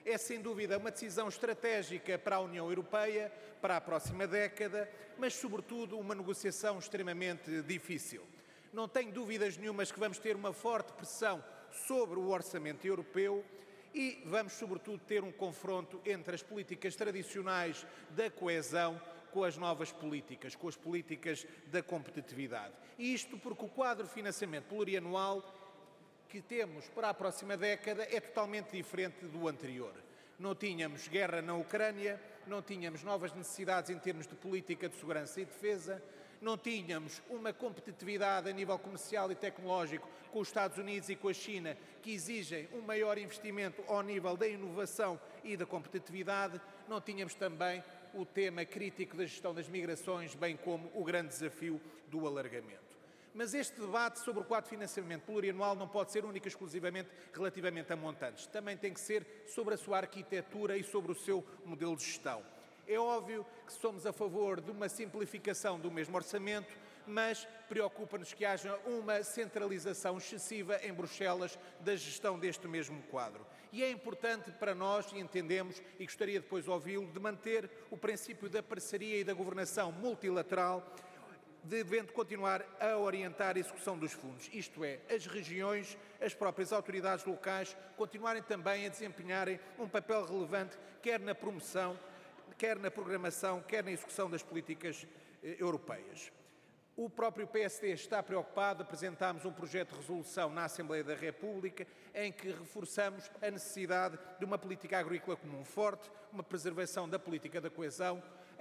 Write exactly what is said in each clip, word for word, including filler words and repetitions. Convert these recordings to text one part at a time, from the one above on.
É sem dúvida uma decisão estratégica para a União Europeia, para a próxima década, mas sobretudo uma negociação extremamente difícil. Não tenho dúvidas nenhumas que vamos ter uma forte pressão sobre o orçamento europeu e vamos sobretudo ter um confronto entre as políticas tradicionais da coesão com as novas políticas, com as políticas da competitividade. E isto porque o quadro de financiamento plurianual que temos para a próxima década é totalmente diferente do anterior. Não tínhamos guerra na Ucrânia, não tínhamos novas necessidades em termos de política de segurança e defesa, não tínhamos uma competitividade a nível comercial e tecnológico com os Estados Unidos e com a China que exigem um maior investimento ao nível da inovação e da competitividade, não tínhamos também o tema crítico da gestão das migrações, bem como o grande desafio do alargamento. Mas este debate sobre o quadro de financiamento plurianual não pode ser único e exclusivamente relativamente a montantes. Também tem que ser sobre a sua arquitetura e sobre o seu modelo de gestão. É óbvio que somos a favor de uma simplificação do mesmo orçamento, mas preocupa-nos que haja uma centralização excessiva em Bruxelas da gestão deste mesmo quadro. E é importante para nós, e entendemos, e gostaria depois de ouvi-lo, de manter o princípio da parceria e da governação multilateral, devendo continuar a orientar a execução dos fundos, isto é, as regiões, as próprias autoridades locais, continuarem também a desempenharem um papel relevante, quer na promoção, quer na programação, quer na execução das políticas eh, europeias. O próprio P S D está preocupado, apresentámos um projeto de resolução na Assembleia da República em que reforçamos a necessidade de uma política agrícola comum forte, uma preservação da política da coesão,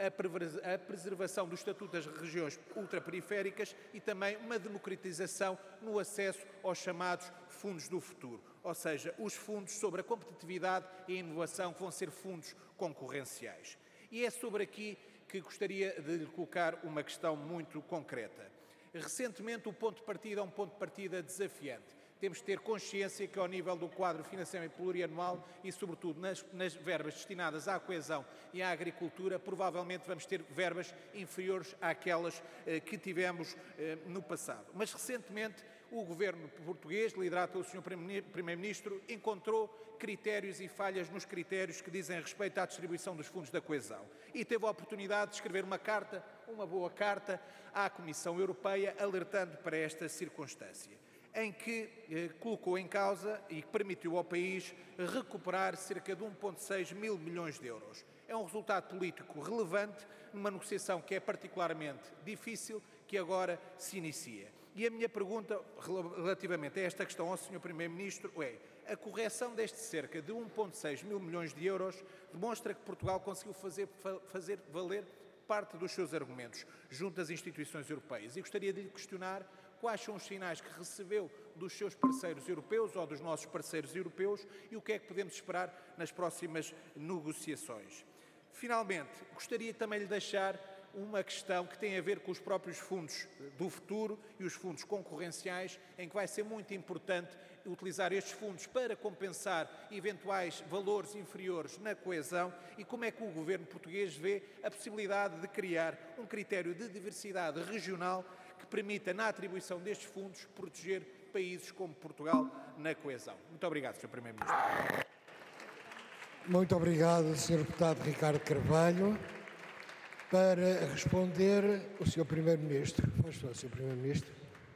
a preservação do Estatuto das Regiões Ultraperiféricas e também uma democratização no acesso aos chamados fundos do futuro, ou seja, os fundos sobre a competitividade e a inovação que vão ser fundos concorrenciais. E é sobre aqui que gostaria de lhe colocar uma questão muito concreta. Recentemente o ponto de partida é um ponto de partida desafiante. Temos de ter consciência que ao nível do quadro de financiamento plurianual e sobretudo nas, nas verbas destinadas à coesão e à agricultura, provavelmente vamos ter verbas inferiores àquelas eh, que tivemos eh, no passado. Mas recentemente o governo português, liderado pelo senhor Primeiro-Ministro, encontrou critérios e falhas nos critérios que dizem respeito à distribuição dos fundos da coesão e teve a oportunidade de escrever uma carta, uma boa carta, à Comissão Europeia, alertando para esta circunstância, em que eh, colocou em causa e permitiu ao país recuperar cerca de um vírgula seis mil milhões de euros. É um resultado político relevante numa negociação que é particularmente difícil, que agora se inicia. E a minha pergunta relativamente a esta questão ao senhor Primeiro-Ministro é: a correção deste cerca de um vírgula seis mil milhões de euros demonstra que Portugal conseguiu fazer, fazer valer parte dos seus argumentos junto às instituições europeias. E gostaria de lhe questionar quais são os sinais que recebeu dos seus parceiros europeus ou dos nossos parceiros europeus e o que é que podemos esperar nas próximas negociações. Finalmente, gostaria também de deixar uma questão que tem a ver com os próprios fundos do futuro e os fundos concorrenciais, em que vai ser muito importante utilizar estes fundos para compensar eventuais valores inferiores na coesão e como é que o governo português vê a possibilidade de criar um critério de diversidade regional que permita, na atribuição destes fundos, proteger países como Portugal na coesão. Muito obrigado, senhor Primeiro-Ministro. Muito obrigado, senhor Deputado Ricardo Carvalho. Para responder, o senhor Primeiro-Ministro. Faz favor, senhor Primeiro-Ministro.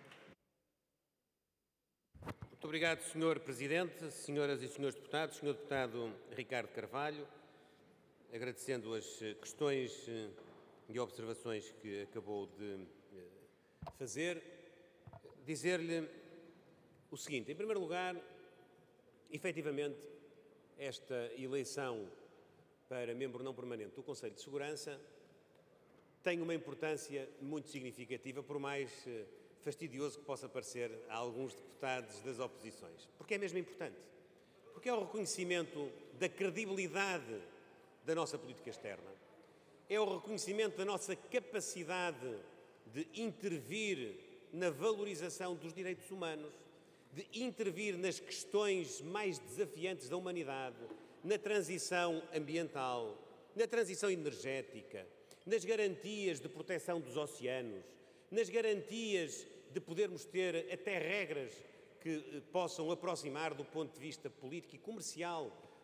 Muito obrigado, senhor Presidente, senhoras e senhores deputados, senhor Deputado Ricardo Carvalho, agradecendo as questões e observações que acabou de fazer, dizer-lhe o seguinte: em primeiro lugar, efetivamente, esta eleição para membro não permanente do Conselho de Segurança tem uma importância muito significativa, por mais fastidioso que possa parecer a alguns deputados das oposições. Porque é mesmo importante. Porque é o reconhecimento da credibilidade da nossa política externa. É o reconhecimento da nossa capacidade de intervir na valorização dos direitos humanos, de intervir nas questões mais desafiantes da humanidade, na transição ambiental, na transição energética, nas garantias de proteção dos oceanos, nas garantias de podermos ter até regras que possam aproximar do ponto de vista político e comercial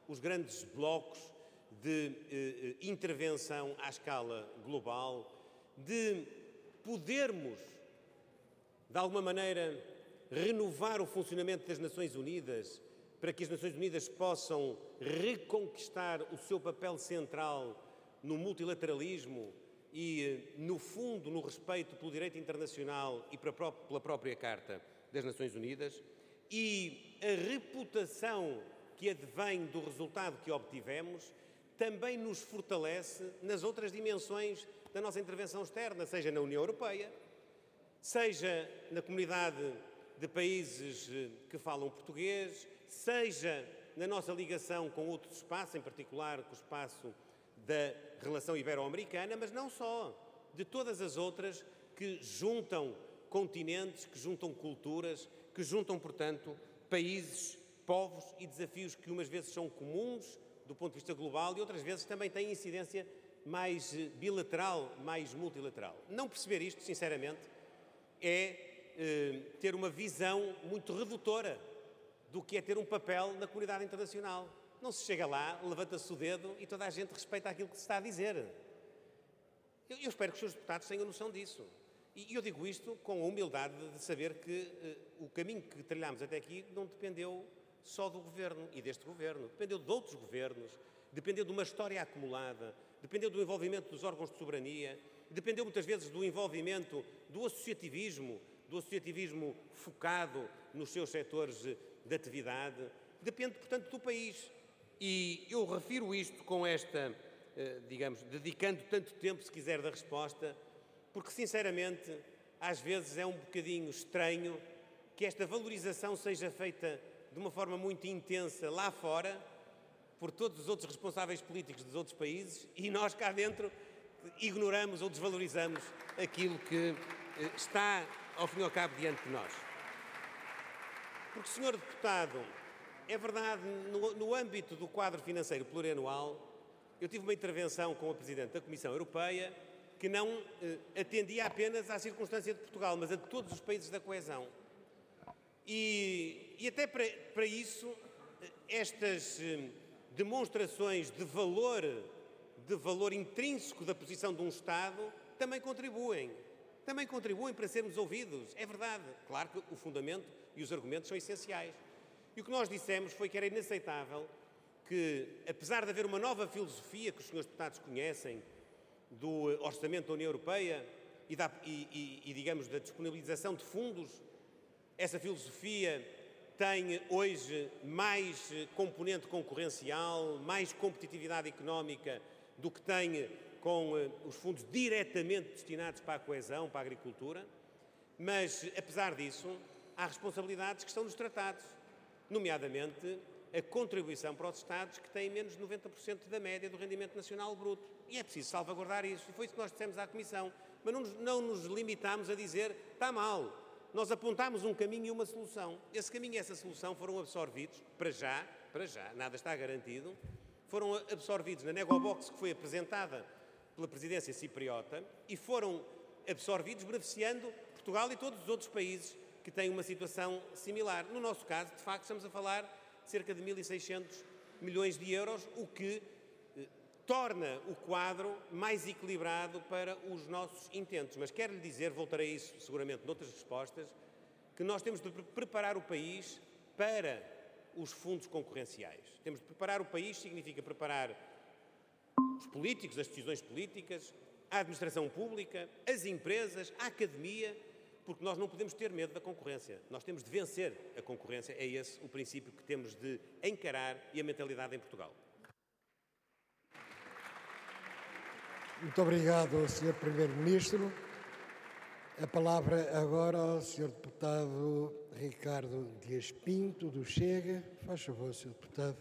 os grandes blocos de eh, intervenção à escala global, de podermos, de alguma maneira, renovar o funcionamento das Nações Unidas para que as Nações Unidas possam reconquistar o seu papel central no multilateralismo e, no fundo, no respeito pelo direito internacional e pela própria Carta das Nações Unidas, e a reputação que advém do resultado que obtivemos também nos fortalece nas outras dimensões da nossa intervenção externa, seja na União Europeia, seja na comunidade de países que falam português, seja na nossa ligação com outros espaços, em particular com o espaço da relação ibero-americana, mas não só, de todas as outras que juntam continentes, que juntam culturas, que juntam, portanto, países, povos e desafios que umas vezes são comuns do ponto de vista global e outras vezes também têm incidência mais bilateral, mais multilateral. Não perceber isto, sinceramente, é eh, ter uma visão muito redutora do que é ter um papel na comunidade internacional. Não se chega lá, levanta-se o dedo e toda a gente respeita aquilo que se está a dizer. Eu, eu espero que os senhores deputados tenham noção disso. E eu digo isto com a humildade de saber que uh, o caminho que trilhámos até aqui não dependeu só do Governo e deste Governo. Dependeu de outros governos, dependeu de uma história acumulada, dependeu do envolvimento dos órgãos de soberania, dependeu muitas vezes do envolvimento do associativismo, do associativismo focado nos seus setores de atividade. Depende, portanto, do país. E eu refiro isto com esta, digamos, dedicando tanto tempo, se quiser, da resposta, porque, sinceramente, às vezes é um bocadinho estranho que esta valorização seja feita de uma forma muito intensa lá fora, por todos os outros responsáveis políticos dos outros países, e nós cá dentro ignoramos ou desvalorizamos aquilo que está, ao fim e ao cabo, diante de nós. Porque, senhor Deputado, é verdade, no, no âmbito do quadro financeiro plurianual, eu tive uma intervenção com a Presidente da Comissão Europeia que não eh, atendia apenas à circunstância de Portugal, mas a de todos os países da coesão. E, e até para, para isso, estas eh, demonstrações de valor, de valor intrínseco da posição de um Estado também contribuem. Também contribuem para sermos ouvidos. É verdade. Claro que o fundamento e os argumentos são essenciais. E o que nós dissemos foi que era inaceitável que, apesar de haver uma nova filosofia que os senhores deputados conhecem do orçamento da União Europeia e, da, e, e, e digamos, da disponibilização de fundos, essa filosofia tem hoje mais componente concorrencial, mais competitividade económica do que tem com os fundos diretamente destinados para a coesão, para a agricultura, mas, apesar disso, há responsabilidades que estão nos tratados, nomeadamente a contribuição para os Estados que têm menos de noventa por cento da média do rendimento nacional bruto. E é preciso salvaguardar isso. E foi isso que nós dissemos à Comissão. Mas não nos, não nos limitámos a dizer, está mal. Nós apontámos um caminho e uma solução. Esse caminho e essa solução foram absorvidos, para já, para já, nada está garantido, foram absorvidos na Negobox que foi apresentada pela presidência cipriota e foram absorvidos beneficiando Portugal e todos os outros países que têm uma situação similar. No nosso caso, de facto, estamos a falar de cerca de mil e seiscentos milhões de euros, o que eh, torna o quadro mais equilibrado para os nossos intentos. Mas quero lhe dizer, voltarei a isso seguramente noutras respostas, que nós temos de preparar o país para os fundos concorrenciais. Temos de preparar o país, significa preparar os políticos, as decisões políticas, a administração pública, as empresas, a academia, porque nós não podemos ter medo da concorrência. Nós temos de vencer a concorrência. É esse o princípio que temos de encarar e a mentalidade em Portugal. Muito obrigado, senhor Primeiro-Ministro. A palavra agora ao senhor Deputado Ricardo Dias Pinto, do Chega. Faz favor, senhor Deputado.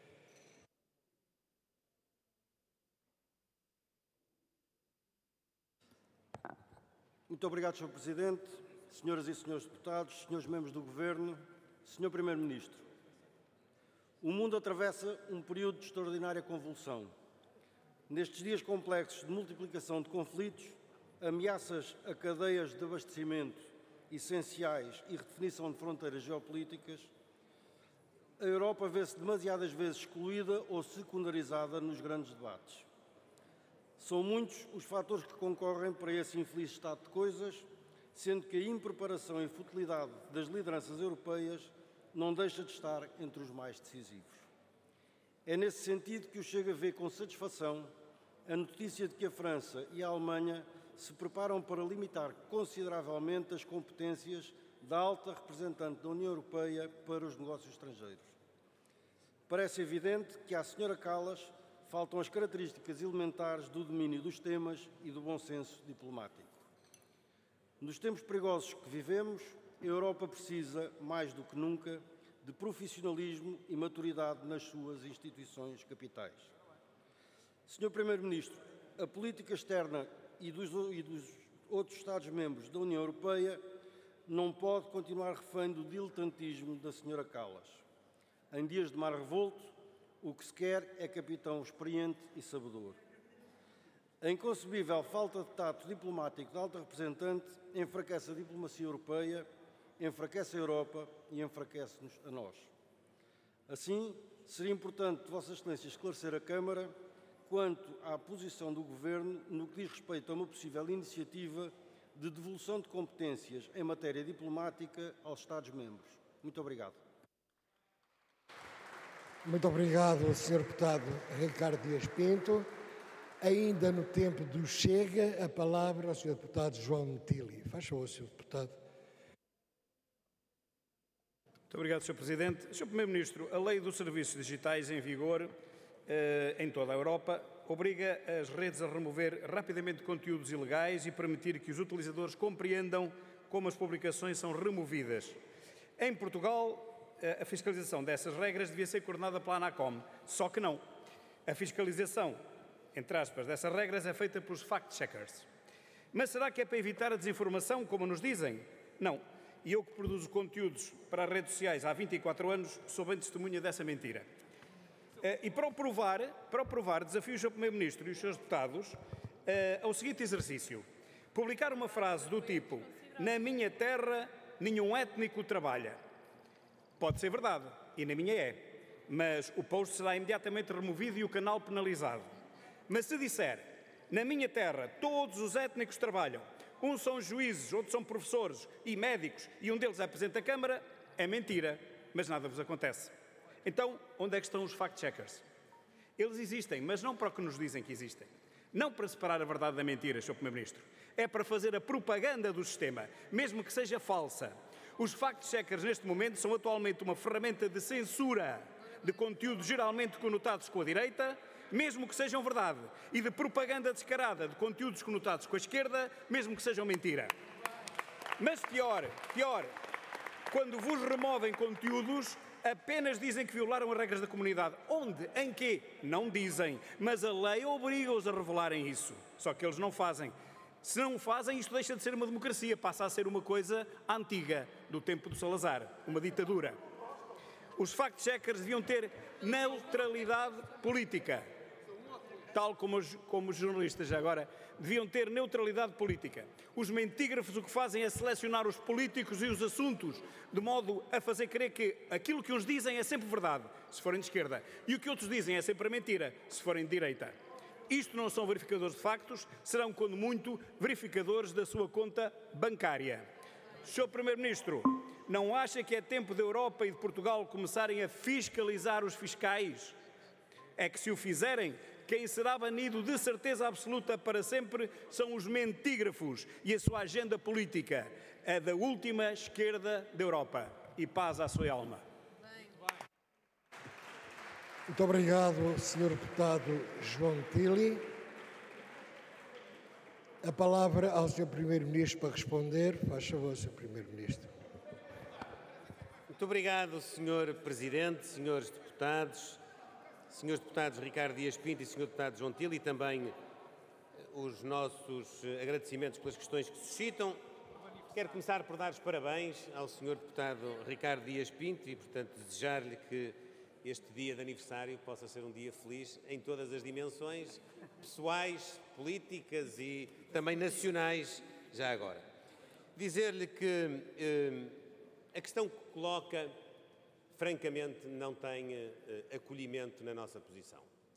Muito obrigado, senhor Presidente, senhoras e senhores deputados, senhores membros do Governo, senhor Primeiro-Ministro. O mundo atravessa um período de extraordinária convulsão. Nestes dias complexos de multiplicação de conflitos, ameaças a cadeias de abastecimento essenciais e redefinição de fronteiras geopolíticas, a Europa vê-se demasiadas vezes excluída ou secundarizada nos grandes debates. São muitos os fatores que concorrem para esse infeliz estado de coisas, sendo que a impreparação e futilidade das lideranças europeias não deixa de estar entre os mais decisivos. É nesse sentido que o Chega vê com satisfação a notícia de que a França e a Alemanha se preparam para limitar consideravelmente as competências da alta representante da União Europeia para os negócios estrangeiros. Parece evidente que à senhora Kallas faltam as características elementares do domínio dos temas e do bom senso diplomático. Nos tempos perigosos que vivemos, a Europa precisa, mais do que nunca, de profissionalismo e maturidade nas suas instituições capitais. senhor Primeiro-Ministro, a política externa e dos, e dos outros Estados-membros da União Europeia não pode continuar refém do diletantismo da senhora Kallas. Em dias de mar revolto, o que se quer é capitão experiente e sabedor. A inconcebível falta de tato diplomático da alta representante enfraquece a diplomacia europeia, enfraquece a Europa e enfraquece-nos a nós. Assim, seria importante Vossa Excelência esclarecer a Câmara quanto à posição do Governo no que diz respeito a uma possível iniciativa de devolução de competências em matéria diplomática aos Estados-membros. Muito obrigado. Muito obrigado, senhor Deputado Ricardo Dias Pinto. Ainda no tempo do Chega, a palavra ao senhor Deputado João Tili. Faz favor, senhor Deputado. Muito obrigado, senhor Presidente. senhor Primeiro-Ministro, a Lei dos Serviços Digitais em vigor eh, em toda a Europa obriga as redes a remover rapidamente conteúdos ilegais e permitir que os utilizadores compreendam como as publicações são removidas. Em Portugal, a fiscalização dessas regras devia ser coordenada pela ANACOM, só que não. A fiscalização, entre aspas, dessas regras é feita pelos fact-checkers. Mas será que é para evitar a desinformação, como nos dizem? Não. E eu que produzo conteúdos para as redes sociais há vinte e quatro anos, sou bem testemunha dessa mentira. E para o provar, para o provar desafio o senhor Primeiro-Ministro e os seus deputados ao seguinte exercício. Publicar uma frase do tipo: na minha terra nenhum étnico trabalha. Pode ser verdade, e na minha é, mas o post será imediatamente removido e o canal penalizado. Mas se disser: na minha terra todos os étnicos trabalham, uns são juízes, outros são professores e médicos, e um deles é Presidente da Câmara, é mentira, mas nada vos acontece. Então, onde é que estão os fact-checkers? Eles existem, mas não para o que nos dizem que existem. Não para separar a verdade da mentira, senhor Primeiro-Ministro. É para fazer a propaganda do sistema, mesmo que seja falsa. Os fact-checkers, neste momento, são atualmente uma ferramenta de censura de conteúdos geralmente conotados com a direita, mesmo que sejam verdade, e de propaganda descarada de conteúdos conotados com a esquerda, mesmo que sejam mentira. Mas pior, pior, quando vos removem conteúdos, apenas dizem que violaram as regras da comunidade. Onde? Em quê? Não dizem, mas a lei obriga-os a revelarem isso. Só que eles não fazem. Se não o fazem, isto deixa de ser uma democracia, passa a ser uma coisa antiga, do tempo do Salazar, uma ditadura. Os fact-checkers deviam ter neutralidade política, tal como os, como os jornalistas agora deviam ter neutralidade política. Os mentígrafos o que fazem é selecionar os políticos e os assuntos, de modo a fazer crer que aquilo que uns dizem é sempre verdade, se forem de esquerda, e o que outros dizem é sempre mentira, se forem de direita. Isto não são verificadores de factos, serão, quando muito, verificadores da sua conta bancária. senhor Primeiro-Ministro, não acha que é tempo da Europa e de Portugal começarem a fiscalizar os fiscais? É que se o fizerem, quem será banido de certeza absoluta para sempre são os mentígrafos e a sua agenda política, a da última esquerda da Europa. E paz à sua alma. Muito obrigado, senhor Deputado João Tili. A palavra ao senhor Primeiro-Ministro para responder. Faz favor, senhor Primeiro-Ministro. Muito obrigado, senhor Presidente, senhores deputados, senhores deputados Ricardo Dias Pinto e senhor Deputado João Tili, e também os nossos agradecimentos pelas questões que suscitam. Quero começar por dar os parabéns ao senhor Deputado Ricardo Dias Pinto e, portanto, desejar-lhe que este dia de aniversário possa ser um dia feliz em todas as dimensões, pessoais, políticas e também nacionais, já agora. Dizer-lhe que eh, a questão que coloca francamente, não tem acolhimento na nossa posição.